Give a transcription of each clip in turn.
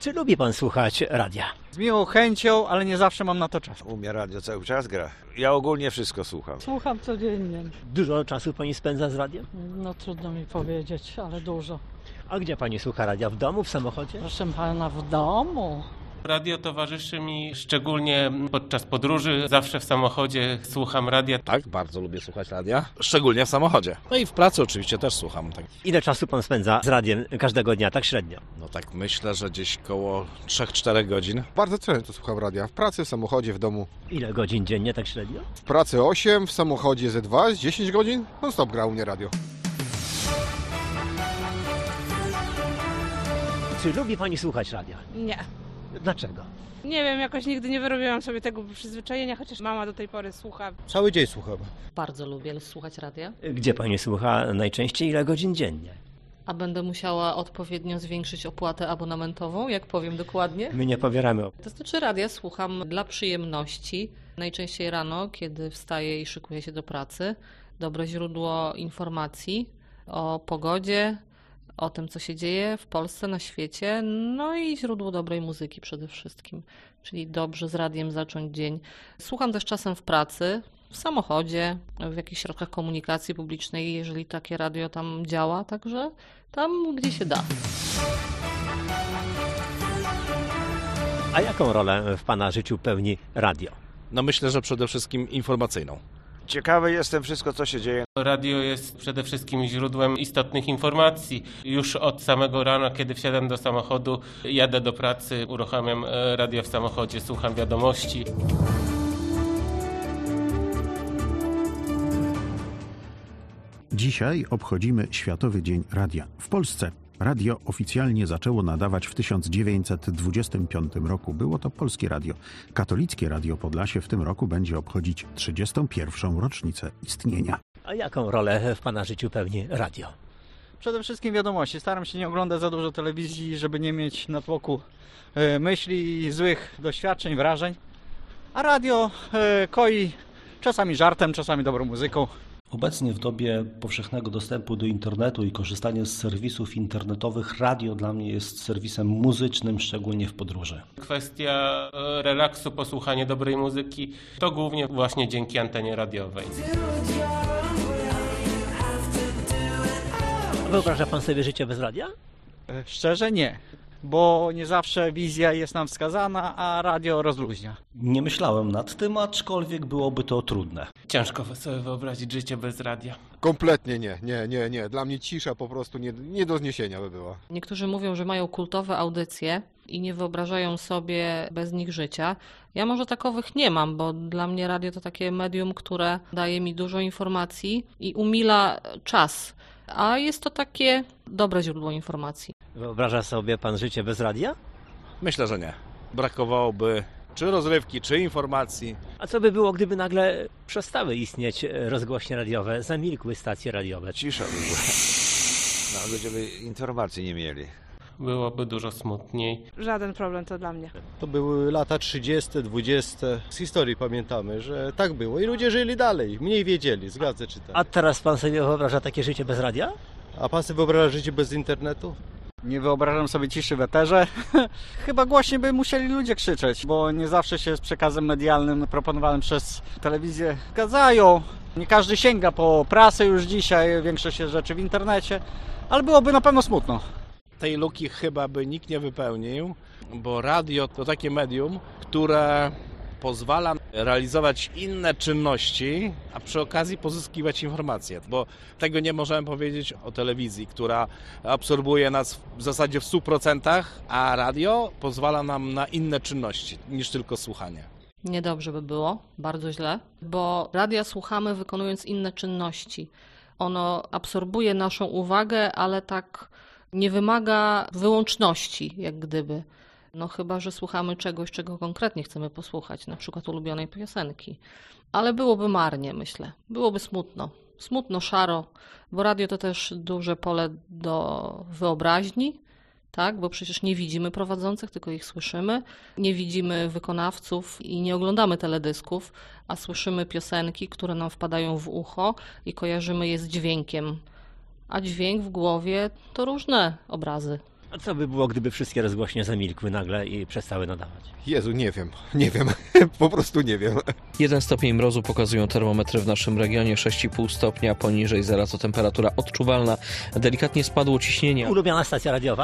Czy lubi pan słuchać radia? Z miłą chęcią, ale nie zawsze mam na to czas. U mnie radio cały czas gra. Ja ogólnie wszystko słucham. Słucham codziennie. Dużo czasu pani spędza z radiem? No trudno mi powiedzieć, ale dużo. A gdzie pani słucha radia? W domu, w samochodzie? Proszę pana, w domu. Radio towarzyszy mi szczególnie podczas podróży. Zawsze w samochodzie słucham radia. Tak, bardzo lubię słuchać radia, szczególnie w samochodzie. No i w pracy oczywiście też słucham. Tak. Ile czasu pan spędza z radiem każdego dnia, tak średnio? No tak myślę, że gdzieś koło 3-4 godzin. Bardzo często słucham radia. W pracy, w samochodzie, w domu. Ile godzin dziennie, tak średnio? W pracy 8, w samochodzie ze 2, z 10 godzin. Non stop gra u mnie radio. Czy lubi pani słuchać radia? Nie. Dlaczego? Nie wiem, jakoś nigdy nie wyrobiłam sobie tego przyzwyczajenia, chociaż mama do tej pory słucha. Cały dzień słucham. Bardzo lubię słuchać radia. Gdzie pani słucha najczęściej, ile godzin dziennie? A będę musiała odpowiednio zwiększyć opłatę abonamentową, jak powiem dokładnie? My nie pobieramy. To znaczy radia słucham dla przyjemności. Najczęściej rano, kiedy wstaję i szykuję się do pracy. Dobre źródło informacji o pogodzie, o tym, co się dzieje w Polsce, na świecie, no i źródło dobrej muzyki przede wszystkim, czyli dobrze z radiem zacząć dzień. Słucham też czasem w pracy, w samochodzie, w jakichś środkach komunikacji publicznej, jeżeli takie radio tam działa, także tam, gdzie się da. A jaką rolę w pana życiu pełni radio? No myślę, że przede wszystkim informacyjną. Ciekawy jestem wszystko, co się dzieje. Radio jest przede wszystkim źródłem istotnych informacji. Już od samego rana, kiedy wsiadam do samochodu, jadę do pracy, uruchamiam radio w samochodzie, słucham wiadomości. Dzisiaj obchodzimy Światowy Dzień Radia. W Polsce radio oficjalnie zaczęło nadawać w 1925 roku. Było to Polskie Radio. Katolickie Radio Podlasie w tym roku będzie obchodzić 31. rocznicę istnienia. A jaką rolę w pana życiu pełni radio? Przede wszystkim wiadomości. Staram się nie oglądać za dużo telewizji, żeby nie mieć natłoku myśli i złych doświadczeń, wrażeń. A radio koi czasami żartem, czasami dobrą muzyką. Obecnie w dobie powszechnego dostępu do internetu i korzystania z serwisów internetowych radio dla mnie jest serwisem muzycznym, szczególnie w podróży. Kwestia relaksu, posłuchanie dobrej muzyki, to głównie właśnie dzięki antenie radiowej. Wyobraża pan sobie życie bez radia? Szczerze nie, bo nie zawsze wizja jest nam wskazana, a radio rozluźnia. Nie myślałem nad tym, aczkolwiek byłoby to trudne. Ciężko sobie wyobrazić życie bez radia. Kompletnie nie. Dla mnie cisza po prostu nie do zniesienia by była. Niektórzy mówią, że mają kultowe audycje i nie wyobrażają sobie bez nich życia. Ja może takowych nie mam, bo dla mnie radio to takie medium, które daje mi dużo informacji i umila czas. A jest to takie dobre źródło informacji. Wyobraża sobie pan życie bez radia? Myślę, że nie. Brakowałoby czy rozrywki, czy informacji. A co by było, gdyby nagle przestały istnieć rozgłośnie radiowe, zamilkły stacje radiowe? Cisza by była. No, ludzie by informacji nie mieli. Byłoby dużo smutniej. Żaden problem to dla mnie. To były lata 30., 20. Z historii pamiętamy, że tak było i ludzie żyli dalej, mniej wiedzieli, zgadza czy tak. A teraz pan sobie wyobraża takie życie bez radia? A pan sobie wyobraża życie bez internetu? Nie wyobrażam sobie ciszy w eterze. Chyba głośniej by musieli ludzie krzyczeć, bo nie zawsze się z przekazem medialnym proponowanym przez telewizję zgadzają. Nie każdy sięga po prasę już dzisiaj, większość jest rzeczy w internecie, ale byłoby na pewno smutno. Tej luki chyba by nikt nie wypełnił, bo radio to takie medium, które pozwala realizować inne czynności, a przy okazji pozyskiwać informacje, bo tego nie możemy powiedzieć o telewizji, która absorbuje nas w zasadzie w 100%, a radio pozwala nam na inne czynności niż tylko słuchanie. Niedobrze by było, bardzo źle, bo radia słuchamy wykonując inne czynności. Ono absorbuje naszą uwagę, ale tak nie wymaga wyłączności, jak gdyby. No chyba, że słuchamy czegoś, czego konkretnie chcemy posłuchać, na przykład ulubionej piosenki. Ale byłoby marnie, myślę. Byłoby smutno. Smutno, szaro, bo radio to też duże pole do wyobraźni, tak? Bo przecież nie widzimy prowadzących, tylko ich słyszymy. Nie widzimy wykonawców i nie oglądamy teledysków, a słyszymy piosenki, które nam wpadają w ucho i kojarzymy je z dźwiękiem. A dźwięk w głowie to różne obrazy. A co by było, gdyby wszystkie rozgłośnie zamilkły nagle i przestały nadawać? Jezu, nie wiem, po prostu nie wiem. 1 stopień mrozu pokazują termometry w naszym regionie, 6,5 stopnia poniżej zera to temperatura odczuwalna. Delikatnie spadło ciśnienie. Ulubiona stacja radiowa?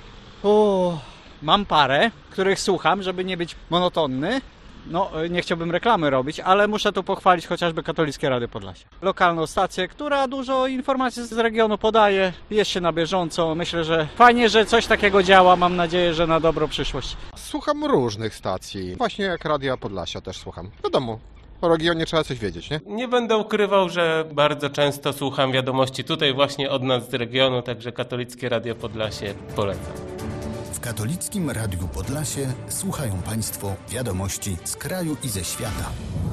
Mam parę, których słucham, żeby nie być monotonny. No, nie chciałbym reklamy robić, ale muszę tu pochwalić chociażby Katolickie Radio Podlasie. Lokalną stację, która dużo informacji z regionu podaje, jest się na bieżąco. Myślę, że fajnie, że coś takiego działa. Mam nadzieję, że na dobrą przyszłość. Słucham różnych stacji. Właśnie jak Radia Podlasia też słucham. Wiadomo, o regionie trzeba coś wiedzieć, nie? Nie będę ukrywał, że bardzo często słucham wiadomości tutaj właśnie od nas z regionu, także Katolickie Radio Podlasie polecam. W Katolickim Radiu Podlasie słuchają Państwo wiadomości z kraju i ze świata.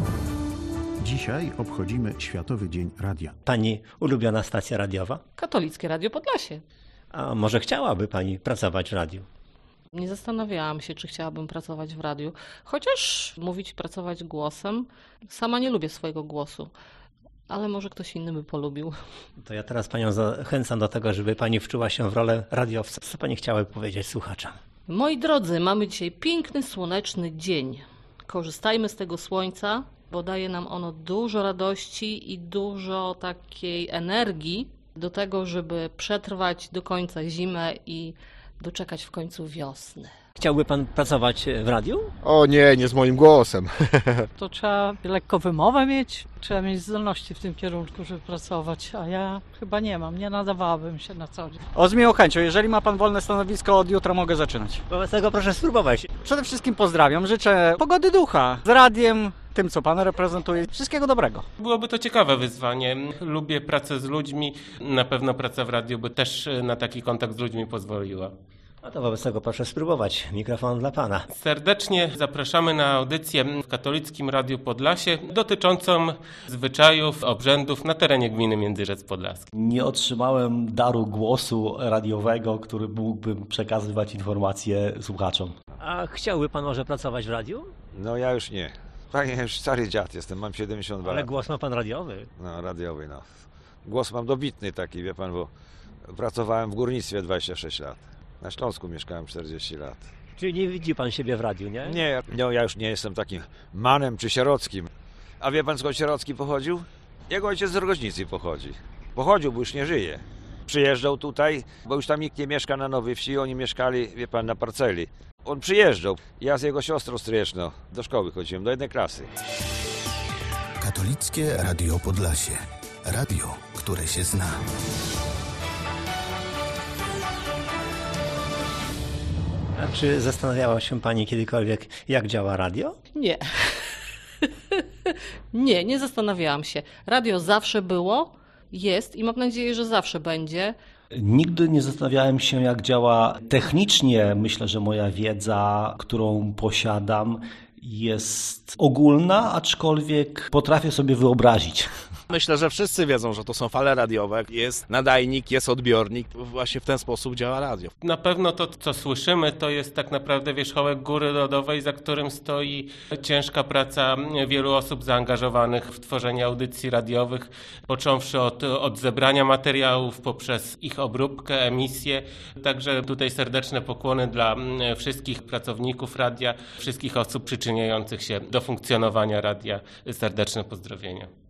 Dzisiaj obchodzimy Światowy Dzień Radia. Pani ulubiona stacja radiowa? Katolickie Radio Podlasie. A może chciałaby Pani pracować w radiu? Nie zastanawiałam się, czy chciałabym pracować w radiu. Chociaż pracować głosem, sama nie lubię swojego głosu. Ale może ktoś inny by polubił. To ja teraz Panią zachęcam do tego, żeby Pani wczuła się w rolę radiowca. Co Pani chciałaby powiedzieć słuchaczom? Moi drodzy, mamy dzisiaj piękny, słoneczny dzień. Korzystajmy z tego słońca, bo daje nam ono dużo radości i dużo takiej energii do tego, żeby przetrwać do końca zimę i doczekać w końcu wiosny. Chciałby Pan pracować w radiu? O nie z moim głosem. To trzeba lekko wymowę mieć, trzeba mieć zdolności w tym kierunku, żeby pracować, a ja chyba nie mam, nie nadawałabym się na co dzień. Z miłą chęcią, jeżeli ma Pan wolne stanowisko, od jutra mogę zaczynać. Wobec tego proszę spróbować. Przede wszystkim pozdrawiam, życzę pogody ducha z radiem, tym co Pan reprezentuje. Wszystkiego dobrego. Byłoby to ciekawe wyzwanie. Lubię pracę z ludźmi. Na pewno praca w radiu by też na taki kontakt z ludźmi pozwoliła. No to wobec tego proszę spróbować. Mikrofon dla Pana. Serdecznie zapraszamy na audycję w Katolickim Radiu Podlasie dotyczącą zwyczajów, obrzędów na terenie gminy Międzyrzec Podlaski. Nie otrzymałem daru głosu radiowego, który mógłbym przekazywać informacje słuchaczom. A chciałby Pan może pracować w radiu? No ja już nie. Panie, już stary dziad jestem, mam 72 lat. Ale głos ma Pan radiowy. No, radiowy, no. Głos mam dobitny taki, wie pan, bo pracowałem w górnictwie 26 lat. Na Śląsku mieszkałem 40 lat. Czyli nie widzi Pan siebie w radiu, nie? Nie, no, ja już nie jestem takim manem czy sierockim. A wie pan, skąd Sierocki pochodził? Jego ojciec z Rogoźnicy pochodzi. Pochodził, bo już nie żyje. Przyjeżdżał tutaj, bo już tam nikt nie mieszka na Nowej Wsi, oni mieszkali, wie pan, na parceli. On przyjeżdżał. Ja z jego siostrą stryjeczną do szkoły chodziłem, do jednej klasy. Katolickie Radio Podlasie. Radio, które się zna. A czy zastanawiała się Pani kiedykolwiek, jak działa radio? Nie. Nie zastanawiałam się. Radio zawsze było, jest i mam nadzieję, że zawsze będzie. Nigdy nie zastanawiałem się, jak działa technicznie. Myślę, że moja wiedza, którą posiadam, jest ogólna, aczkolwiek potrafię sobie wyobrazić. Myślę, że wszyscy wiedzą, że to są fale radiowe. Jest nadajnik, jest odbiornik. Właśnie w ten sposób działa radio. Na pewno to, co słyszymy, to jest tak naprawdę wierzchołek góry lodowej, za którym stoi ciężka praca wielu osób zaangażowanych w tworzenie audycji radiowych, począwszy od zebrania materiałów, poprzez ich obróbkę, emisję. Także tutaj serdeczne pokłony dla wszystkich pracowników radia, wszystkich osób przyczyniających się do funkcjonowania radia. Serdeczne pozdrowienia.